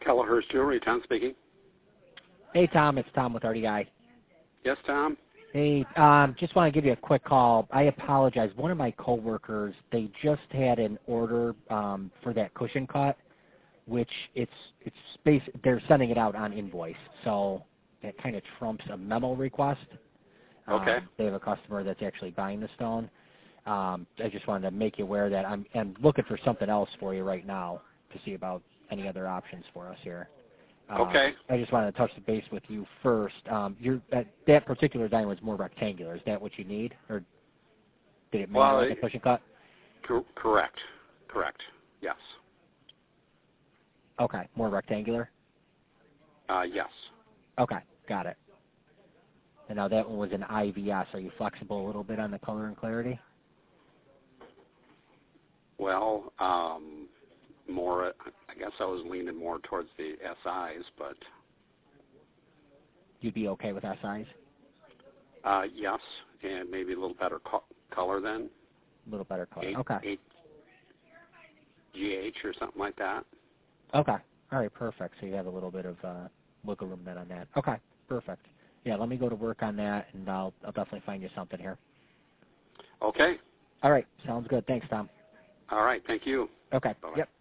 Kelleher's Jewelry, Tom speaking. Hey, Tom. It's Tom with RDI. Yes, Tom? Hey, just want to give you a quick call. I apologize. One of my coworkers, they just had an order for that cushion cut, which they're sending it out on invoice. So that kind of trumps a memo request. Okay. They have a customer that's actually buying the stone. I just wanted to make you aware that I'm looking for something else for you right now to see about any other options for us here. Okay. I just wanted to touch the base with you first. That particular diamond was more rectangular. Is that what you need, or did it make like a cushion cut? Correct. Yes. Okay, more rectangular? Yes. Okay, got it. And now that one was an IVS. Are you flexible a little bit on the color and clarity? Well, more, I guess I was leaning more towards the SIs, but... You'd be okay with SIs? Yes, and maybe a little better color then. A little better color, okay. GH or something like that. Okay, all right, perfect. So you have a little bit of wiggle room then on that. Okay, perfect. Yeah, let me go to work on that, and I'll definitely find you something here. Okay. All right, sounds good. Thanks, Tom. All right, thank you. Okay, Bye-bye. yep.